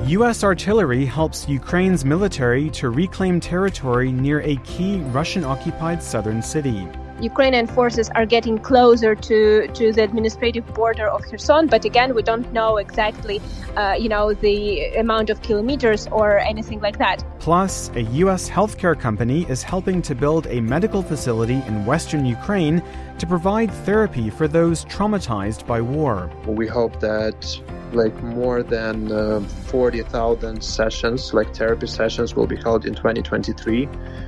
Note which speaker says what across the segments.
Speaker 1: U.S. artillery helps Ukraine's military to reclaim territory near a key Russian-occupied southern city.
Speaker 2: Ukrainian forces are getting closer to the administrative border of Kherson, but again, we don't know exactly, the amount of kilometers or anything like that.
Speaker 1: Plus, a U.S. healthcare company is helping to build a medical facility in western Ukraine to provide therapy for those traumatized by war.
Speaker 3: We hope that more than 40,000 sessions, therapy sessions, will be held in 2023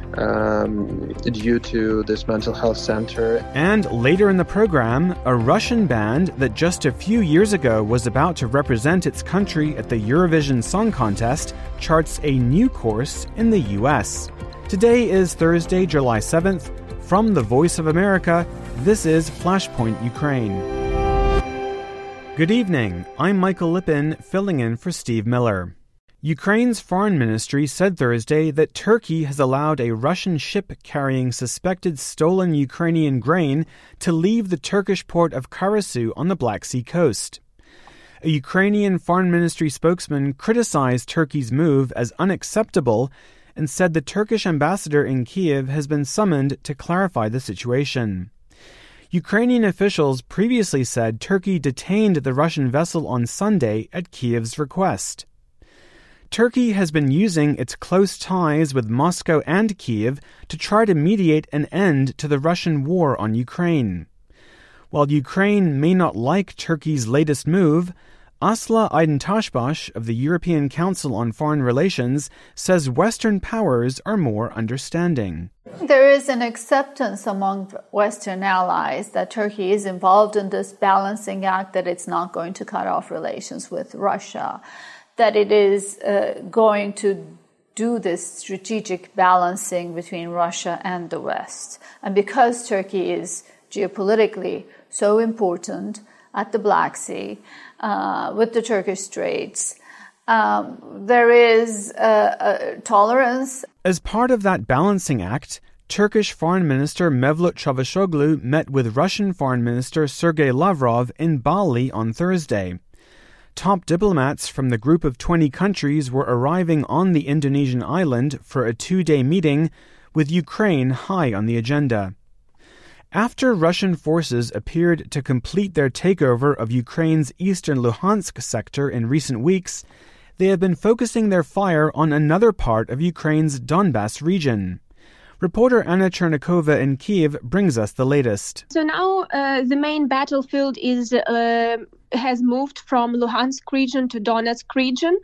Speaker 3: due to this mental health center.
Speaker 1: And later in the program, a Russian band that just a few years ago was about to represent its country at the Eurovision Song Contest charts a new course in the U.S. Today is Thursday, July 7th. From the Voice of America, this is Flashpoint Ukraine. Good evening, I'm Michael Lippin, filling in for Steve Miller. Ukraine's foreign ministry said Thursday that Turkey has allowed a Russian ship carrying suspected stolen Ukrainian grain to leave the Turkish port of Karasu on the Black Sea coast. A Ukrainian foreign ministry spokesman criticized Turkey's move as unacceptable and said the Turkish ambassador in Kyiv has been summoned to clarify the situation. Ukrainian officials previously said Turkey detained the Russian vessel on Sunday at Kyiv's request. Turkey has been using its close ties with Moscow and Kyiv to try to mediate an end to the Russian war on Ukraine. While Ukraine may not like Turkey's latest move, Asla Aydin-Tashbash of the European Council on Foreign Relations says Western powers are more understanding.
Speaker 4: There is an acceptance among Western allies that Turkey is involved in this balancing act, that it's not going to cut off relations with Russia, that it is going to do this strategic balancing between Russia and the West. And because Turkey is geopolitically so important at the Black Sea, with the Turkish Straits, there is a tolerance.
Speaker 1: As part of that balancing act, Turkish Foreign Minister Mevlut Çavuşoğlu met with Russian Foreign Minister Sergei Lavrov in Bali on Thursday. Top diplomats from the group of 20 countries were arriving on the Indonesian island for a 2-day meeting, with Ukraine high on the agenda. After Russian forces appeared to complete their takeover of Ukraine's eastern Luhansk sector in recent weeks, they have been focusing their fire on another part of Ukraine's Donbas region. Reporter Anna Chernikova in Kyiv brings us the latest.
Speaker 2: So now the main battlefield has moved from Luhansk region to Donetsk region,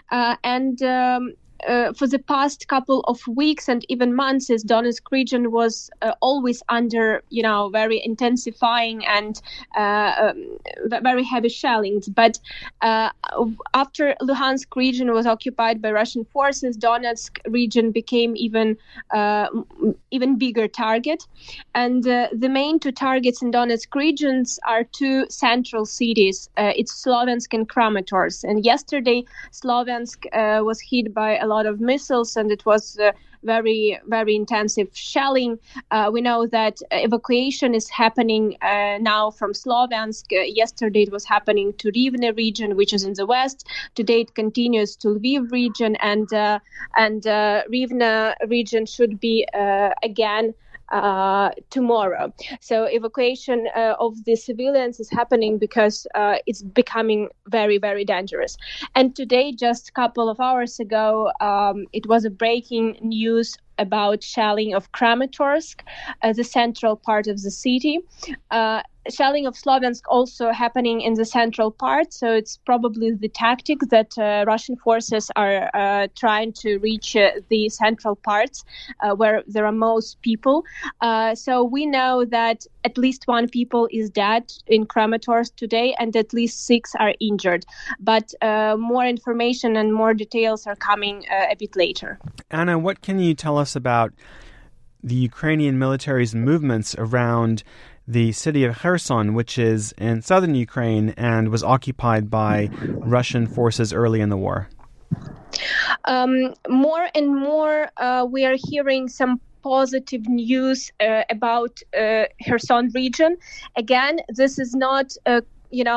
Speaker 2: for the past couple of weeks and even months, this Donetsk region was always under, very intensifying and very heavy shellings. But after Luhansk region was occupied by Russian forces, Donetsk region became even bigger target. And the main two targets in Donetsk regions are two central cities. It's Sloviansk and Kramatorsk. And yesterday, Sloviansk was hit by a lot of missiles, and it was very, very intensive shelling. We know that evacuation is happening now from Sloviansk. Yesterday it was happening to Rivne region, which is in the west. Today it continues to Lviv region, and Rivne region should be again tomorrow. So evacuation of the civilians is happening because it's becoming very, very dangerous. And today, just a couple of hours ago, it was a breaking news about shelling of Kramatorsk, the central part of the city. Shelling of Sloviansk also happening in the central part, so it's probably the tactic that Russian forces are trying to reach the central parts where there are most people. So we know that at least one people is dead in Kramatorsk today, and at least 6 are injured. But more information and more details are coming a bit later.
Speaker 1: Anna, what can you tell us about the Ukrainian military's movements around the city of Kherson, which is in southern Ukraine and was occupied by Russian forces early in the war?
Speaker 2: More and more we are hearing some positive news about Kherson region. Again, this is not,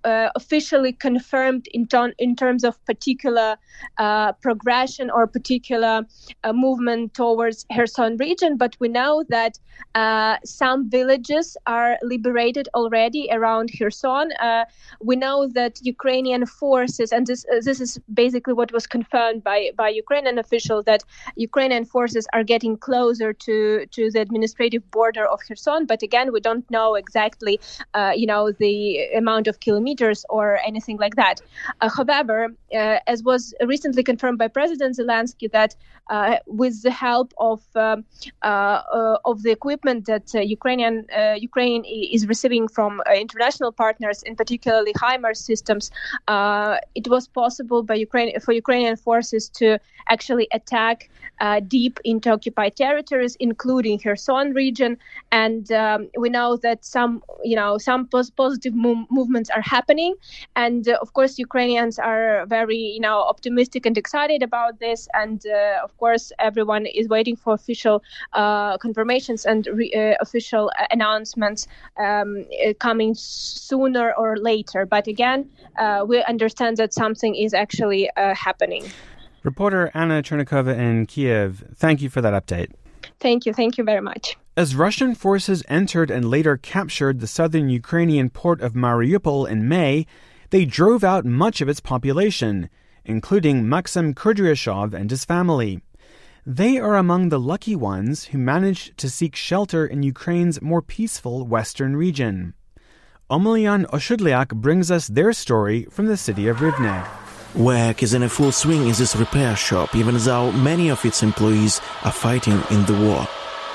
Speaker 2: officially confirmed in terms of particular progression or particular movement towards Kherson region, but we know that some villages are liberated already around Kherson. We know that Ukrainian forces, and this is basically what was confirmed by Ukrainian officials, that Ukrainian forces are getting closer to the administrative border of Kherson. But again, we don't know exactly, the amount of kilometers or anything like that. However, as was recently confirmed by President Zelensky, that with the help of the equipment that Ukraine is receiving from international partners, in particularly HIMARS systems, it was possible for Ukrainian forces to actually attack deep into occupied territories, including Kherson region. And we know that some positive movements are happening. And of course, Ukrainians are very, optimistic and excited about this. And of course, everyone is waiting for official confirmations and official announcements coming sooner or later. But again, we understand that something is actually happening.
Speaker 1: Reporter Anna Chernikova in Kiev, thank you for that update.
Speaker 2: Thank you very much.
Speaker 1: As Russian forces entered and later captured the southern Ukrainian port of Mariupol in May, they drove out much of its population, including Maxim Kudryashov and his family. They are among the lucky ones who managed to seek shelter in Ukraine's more peaceful western region. Omelian Oshudliak brings us their story from the city of Rivne.
Speaker 5: Work is in a full swing in this repair shop, even though many of its employees are fighting in the war.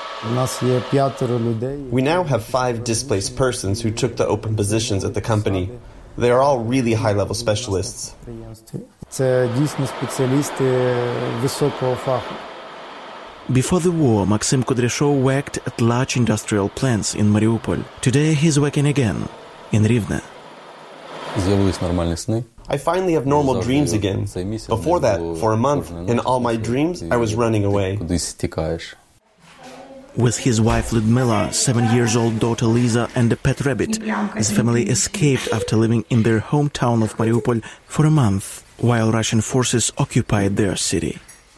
Speaker 6: We now have 5 displaced persons who took the open positions at the company. They are all really high-level specialists.
Speaker 5: Before the war, Maxim Kudryashov worked at large industrial plants in Mariupol. Today he's working again in Rivne.
Speaker 6: I finally have normal dreams again. Before that, for a month, in all my dreams, I was running away.
Speaker 5: With his wife Ludmila, 7-year-old daughter Lisa, and a pet rabbit, his family escaped after living in their hometown of Mariupol for a month, while Russian forces occupied their city.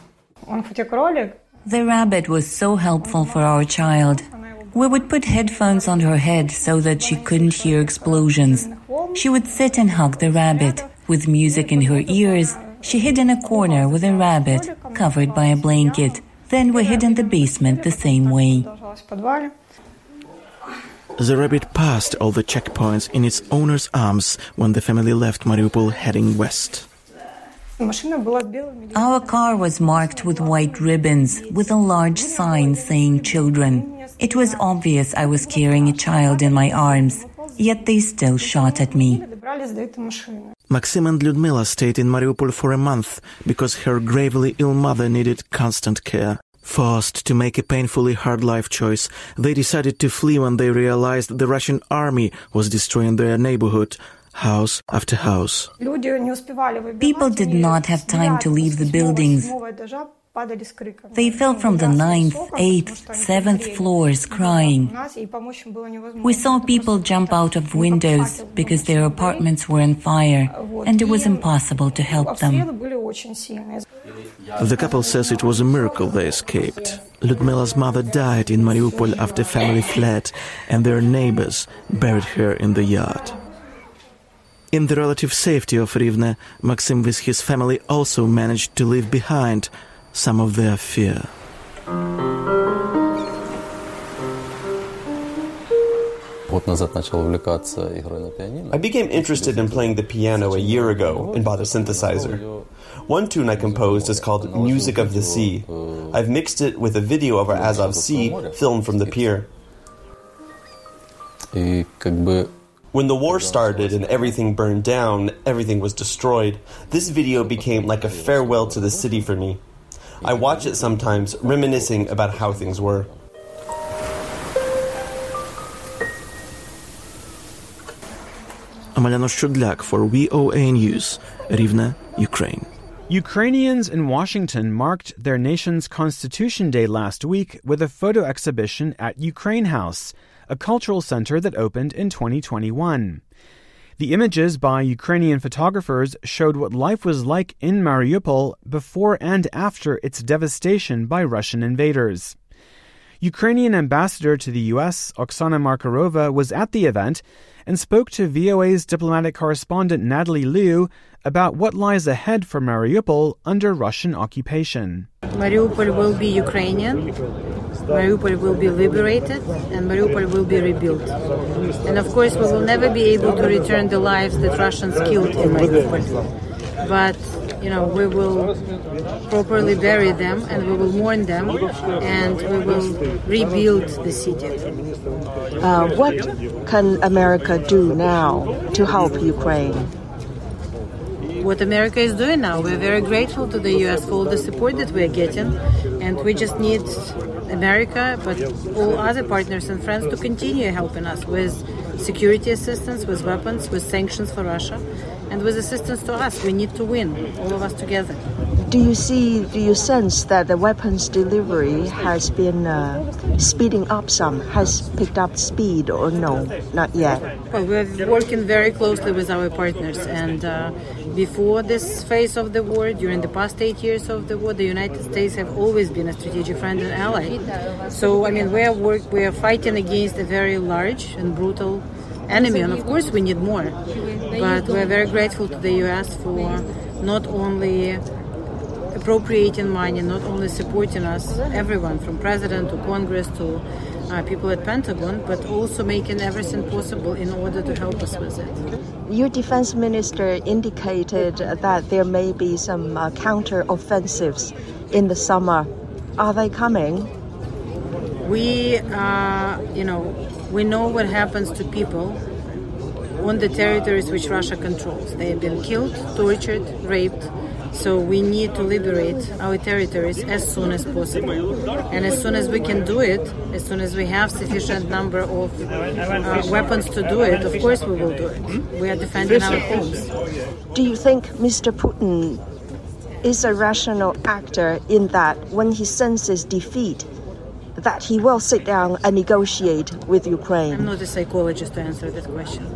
Speaker 7: The rabbit was so helpful for our child. We would put headphones on her head so that she couldn't hear explosions. She would sit and hug the rabbit. With music in her ears, she hid in a corner with a rabbit, covered by a blanket. Then we hid in the basement the same way.
Speaker 5: The rabbit passed all the checkpoints in its owner's arms when the family left Mariupol heading west.
Speaker 7: Our car was marked with white ribbons, with a large sign saying children. It was obvious I was carrying a child in my arms, yet they still shot at me.
Speaker 5: Maxim and Ludmila stayed in Mariupol for a month because her gravely ill mother needed constant care. Forced to make a painfully hard life choice, they decided to flee when they realized the Russian army was destroying their neighborhood, house after house.
Speaker 7: People did not have time to leave the buildings. They fell from the 9th, 8th, 7th floors crying. We saw people jump out of windows because their apartments were on fire, and it was impossible to help them.
Speaker 5: The couple says it was a miracle they escaped. Ludmila's mother died in Mariupol after family fled, and their neighbors buried her in the yard. In the relative safety of Rivne, Maxim with his family also managed to leave behind some of their fear.
Speaker 6: I became interested in playing the piano a year ago and bought a synthesizer. One tune I composed is called Music of the Sea. I've mixed it with a video of our Azov Sea filmed from the pier. When the war started and everything burned down, everything was destroyed, this video became like a farewell to the city for me. I watch it sometimes, reminiscing about how things were.
Speaker 5: Omelian Oshudliak for VOA News, Rivne, Ukraine.
Speaker 1: Ukrainians in Washington marked their nation's Constitution Day last week with a photo exhibition at Ukraine House, a cultural center that opened in 2021. The images by Ukrainian photographers showed what life was like in Mariupol before and after its devastation by Russian invaders. Ukrainian ambassador to the U.S., Oksana Markarova, was at the event and spoke to VOA's diplomatic correspondent Natalie Liu about what lies ahead for Mariupol under Russian occupation.
Speaker 8: Mariupol will be Ukrainian, Mariupol will be liberated, and Mariupol will be rebuilt. And of course, we will never be able to return the lives that Russians killed in Mariupol. But, we will properly bury them, and we will mourn them, and we will rebuild the city.
Speaker 9: What can America do now to help Ukraine?
Speaker 8: What America is doing now, we're very grateful to the U.S. for all the support that we're getting, and we just need America, but all other partners and friends to continue helping us with security assistance, with weapons, with sanctions for Russia, and with assistance to us. We need to win, all of us together.
Speaker 9: Do you sense that the weapons delivery has been speeding up some, has picked up speed, or no, not yet?
Speaker 8: Well, we're working very closely with our partners, and before this phase of the war, during the past 8 years of the war, the United States have always been a strategic friend and ally. So, we are fighting against a very large and brutal enemy, and of course we need more. But we're very grateful to the U.S. for not only appropriating money, not only supporting us, everyone from President to Congress to people at Pentagon, but also making everything possible in order to help us with it.
Speaker 9: Your defense minister indicated that there may be some counter-offensives in the summer. Are they coming?
Speaker 8: We know what happens to people on the territories which Russia controls. They have been killed, tortured, raped. So we need to liberate our territories as soon as possible. And as soon as we can do it, as soon as we have sufficient number of weapons to do it, of course we will do it. We are defending our homes.
Speaker 9: Do you think Mr. Putin is a rational actor in that when he senses defeat, that he will sit down and negotiate with Ukraine?
Speaker 8: I'm not a psychologist to answer that question.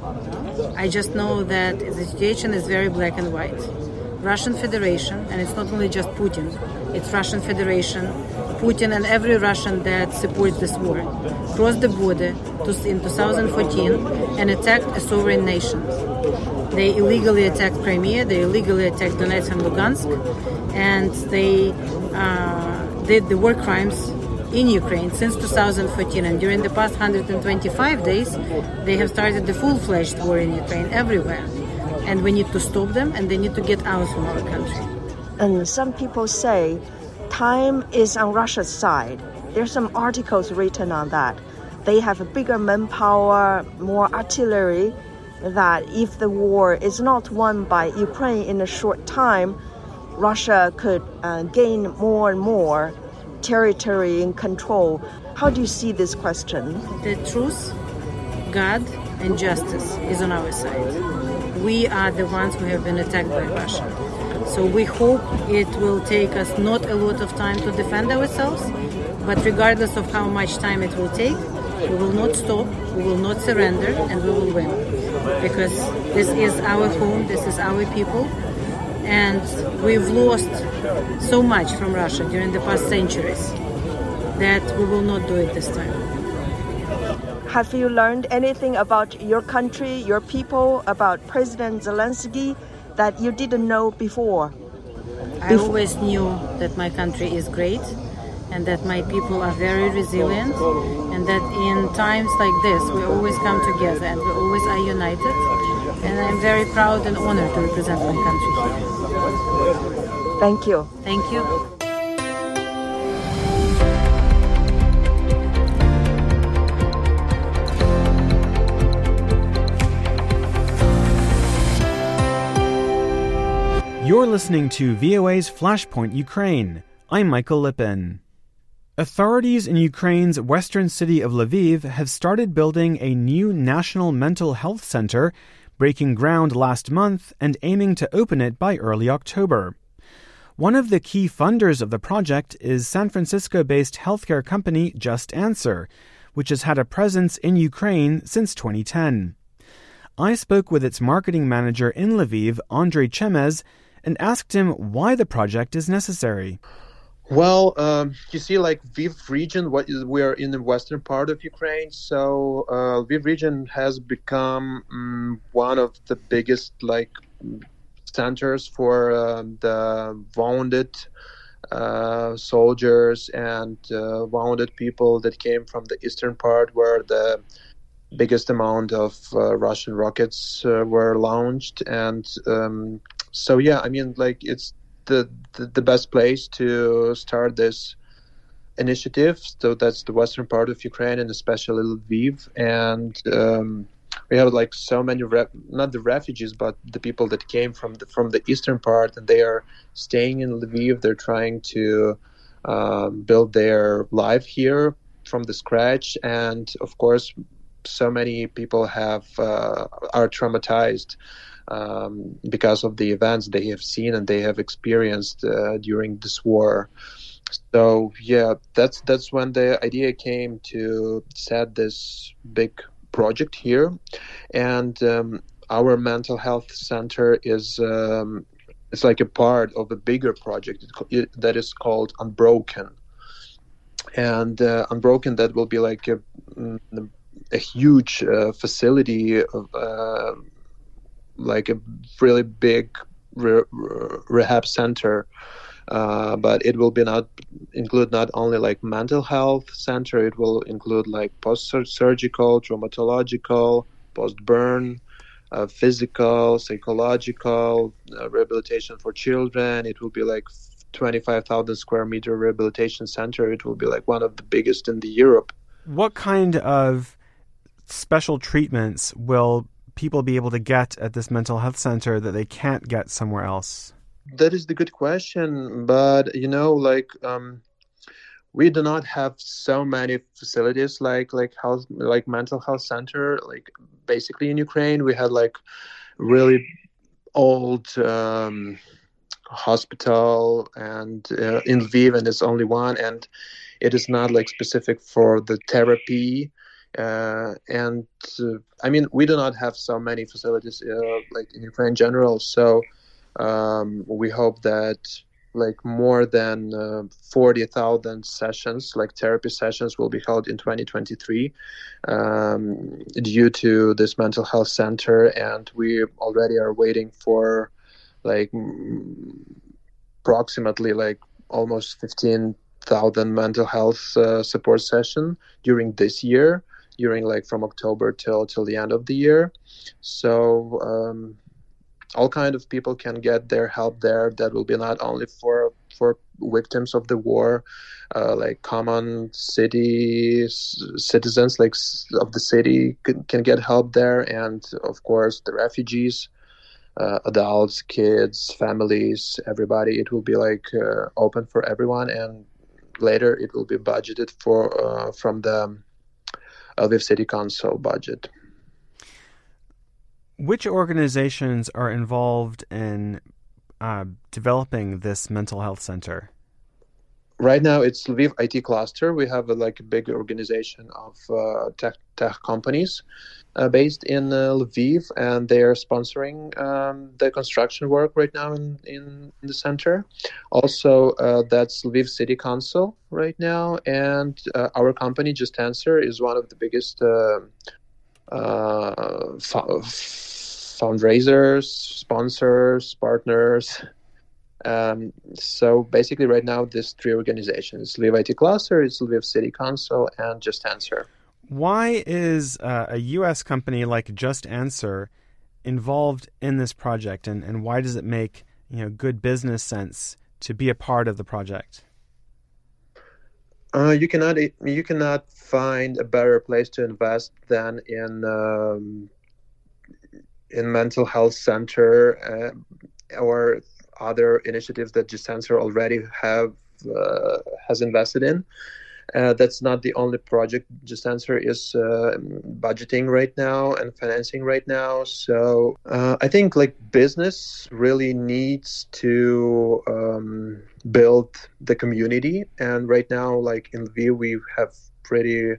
Speaker 8: I just know that the situation is very black and white. Russian Federation, and it's not only just Putin, it's Russian Federation, Putin and every Russian that supports this war, crossed the border in 2014 and attacked a sovereign nation. They illegally attacked Crimea, they illegally attacked Donetsk and Lugansk, and they did the war crimes in Ukraine since 2014, and during the past 125 days, they have started the full-fledged war in Ukraine everywhere. And we need to stop them, and they need to get out from our country.
Speaker 9: And some people say time is on Russia's side. There's some articles written on that. They have a bigger manpower, more artillery, that if the war is not won by Ukraine in a short time, Russia could gain more and more territory and control. How do you see this question?
Speaker 8: The truth, God, and justice is on our side. We are the ones who have been attacked by Russia. So we hope it will take us not a lot of time to defend ourselves, but regardless of how much time it will take, we will not stop, we will not surrender, and we will win. Because this is our home, this is our people, and we've lost so much from Russia during the past centuries that we will not do it this time.
Speaker 9: Have you learned anything about your country, your people, about President Zelensky that you didn't know before?
Speaker 8: I always knew that my country is great and that my people are very resilient and that in times like this we always come together and we always are united. And I'm very proud and honored to represent my country here.
Speaker 9: Thank you.
Speaker 8: Thank you.
Speaker 1: You're listening to VOA's Flashpoint Ukraine. I'm Michael Lippin. Authorities in Ukraine's western city of Lviv have started building a new national mental health center, breaking ground last month and aiming to open it by early October. One of the key funders of the project is San Francisco-based healthcare company Just Answer, which has had a presence in Ukraine since 2010. I spoke with its marketing manager in Lviv, Andrei Chemez, and asked him why the project is necessary.
Speaker 3: Well, you see, like Lviv region, we are in the western part of Ukraine, so Lviv region has become one of the biggest centers for the wounded soldiers and wounded people that came from the eastern part, where the biggest amount of Russian rockets were launched, and so yeah, I mean, it's the best place to start this initiative. So that's the western part of Ukraine, and especially Lviv. And we have so many, not the refugees, but the people that came from the eastern part, and they are staying in Lviv. They're trying to build their life here from the scratch. And of course, so many people are traumatized because of the events they have seen and they have experienced during this war. So yeah, that's when the idea came to set this big project here, and our mental health center is it's like a part of a bigger project that is called Unbroken, and Unbroken, that will be like a huge facility of like a really big rehab center, but it will be include not only mental health center, it will include post-surgical, traumatological, post-burn, physical, psychological, rehabilitation for children. It will be 25,000 square meter rehabilitation center. It will be one of the biggest in Europe.
Speaker 1: What kind of special treatments will people be able to get at this mental health center that they can't get somewhere else?
Speaker 3: That is the good question, but we do not have so many facilities like mental health center. Basically in Ukraine, we had really old hospital, and in Lviv, and it's only one, and it is not specific for the therapy. And I mean, we do not have so many facilities in Ukraine in general. So we hope that more than 40,000 sessions, therapy sessions, will be held in 2023 due to this mental health center. And we already are waiting for approximately almost 15,000 mental health support session during this year, during from October till the end of the year. So all kind of people can get their help there. That will be not only for victims of the war, common citizens of the city can get help there, and of course the refugees, adults, kids, families, everybody. It will be open for everyone, and later it will be budgeted for from the Lviv City Council budget.
Speaker 1: Which organizations are involved in developing this mental health center?
Speaker 3: Right now, it's Lviv IT Cluster. We have a big organization of tech companies based in Lviv, and they are sponsoring the construction work right now in the center. Also, that's Lviv City Council right now, and our company, Just Answer, is one of the biggest fundraisers, sponsors, partners. So basically right now, these three organizations, Lviv IT Cluster, it's Lviv City Council, and Just Answer.
Speaker 1: Why is a U.S. company like Just Answer involved in this project, and why does it make good business sense to be a part of the project?
Speaker 3: You cannot find a better place to invest than in mental health center or other initiatives that Just Answer already has invested in. That's not the only project Just Answer is budgeting right now and financing right now. So I think business really needs to build the community. And right now, in Lviv, we have pretty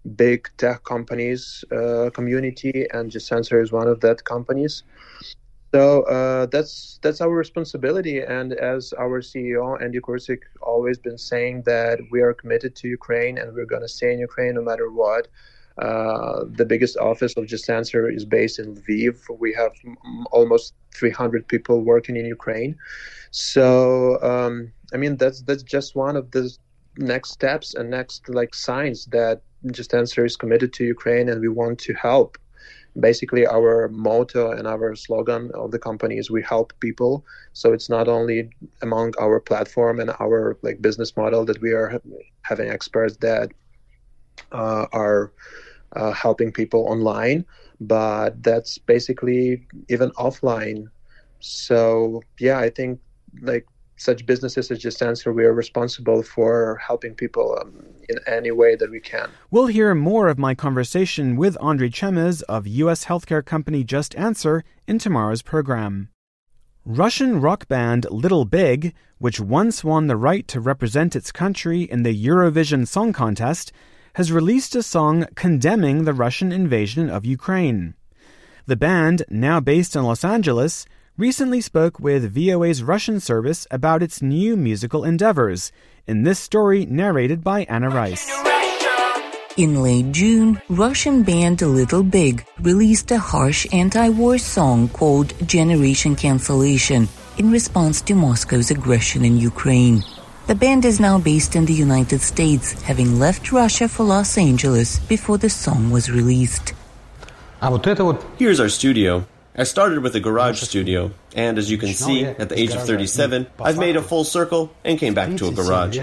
Speaker 3: big tech companies community, and GESSENSOR is one of that companies. So that's our responsibility. And as our CEO, Andy Kursik, always been saying that we are committed to Ukraine and we're going to stay in Ukraine no matter what. The biggest office of GESSENSOR is based in Lviv. We have almost 300 people working in Ukraine. So, that's just one of the next steps and next signs that GESSENSOR is committed to Ukraine and we want to help. Basically, our motto and our slogan of the company is we help people. So it's not only among our platform and our business model that we are having experts that are helping people online, but that's basically even offline. So yeah, I think such businesses as GESSENSOR, we are responsible for helping people in any way that we can.
Speaker 1: We'll hear more of my conversation with Andrei Chemez of U.S. healthcare company Just Answer in tomorrow's program. Russian rock band Little Big, which once won the right to represent its country in the Eurovision Song Contest, has released a song condemning the Russian invasion of Ukraine. The band, now based in Los Angeles, recently spoke with VOA's Russian service about its new musical endeavors, in this story narrated by Anna Rice.
Speaker 7: In late June, Russian band Little Big released a harsh anti-war song called Generation Cancellation in response to Moscow's aggression in Ukraine. The band is now based in the United States, having left Russia for Los Angeles before the song was released.
Speaker 6: Here's our studio. I started with a garage studio, and as you can see, at the age of 37, I've made a full circle and came back to a garage.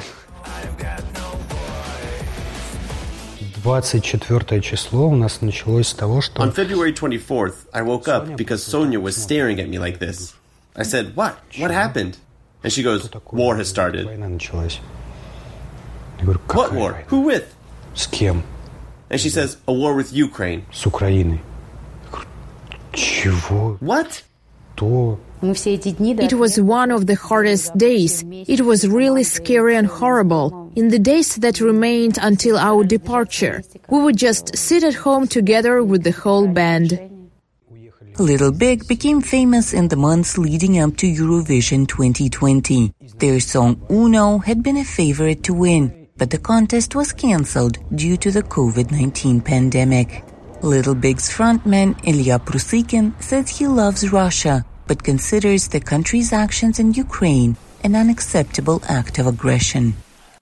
Speaker 10: On
Speaker 6: February 24th, I woke up because Sonia was staring at me like this. I said, "What? What happened?" And she goes, "War has started." "What war? Who with?" And she says, "A war with Ukraine." What?
Speaker 11: It was one of the hardest days. It was really scary and horrible. In the days that remained until our departure, we would just sit at home together with the whole band.
Speaker 7: Little Big became famous in the months leading up to Eurovision 2020. Their song Uno had been a favorite to win, but the contest was cancelled due to the COVID-19 pandemic. Little Big's frontman, Ilya Prusikin, says he loves Russia, but considers the country's actions in Ukraine an unacceptable act of aggression.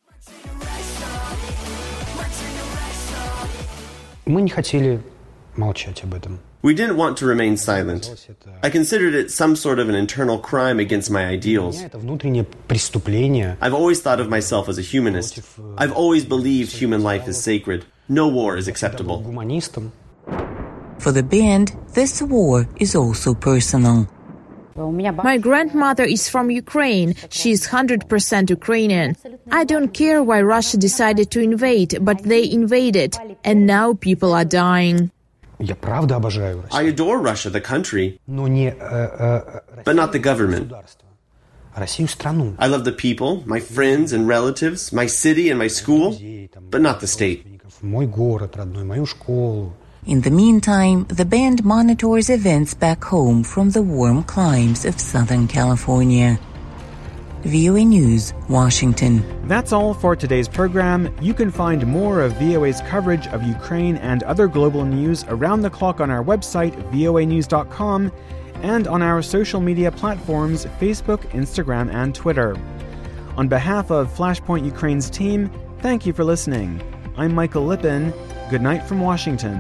Speaker 6: We didn't want to remain silent. I considered it some sort of an internal crime against my ideals. I've always thought of myself as a humanist. I've always believed human life is sacred. No war is acceptable.
Speaker 7: For the band, this war is also personal.
Speaker 11: My grandmother is from Ukraine. She's 100% Ukrainian. I don't care why Russia decided to invade, but they invaded, and now people are dying.
Speaker 6: I adore Russia, the country, but not the government. I love the people, my friends and relatives, my city and my school, but not the state.
Speaker 7: In the meantime, the band monitors events back home from the warm climes of Southern California. VOA News, Washington.
Speaker 1: That's all for today's program. You can find more of VOA's coverage of Ukraine and other global news around the clock on our website, voanews.com, and on our social media platforms, Facebook, Instagram, and Twitter. On behalf of Flashpoint Ukraine's team, thank you for listening. I'm Michael Lippin. Good night from Washington.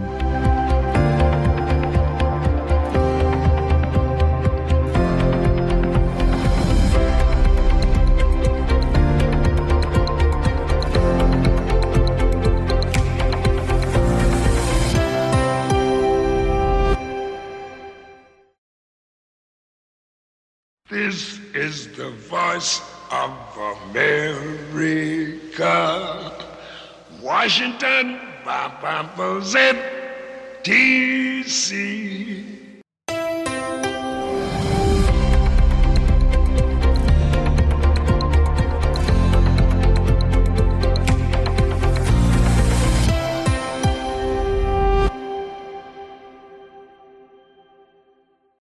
Speaker 12: This is the voice of America. Washington, DC.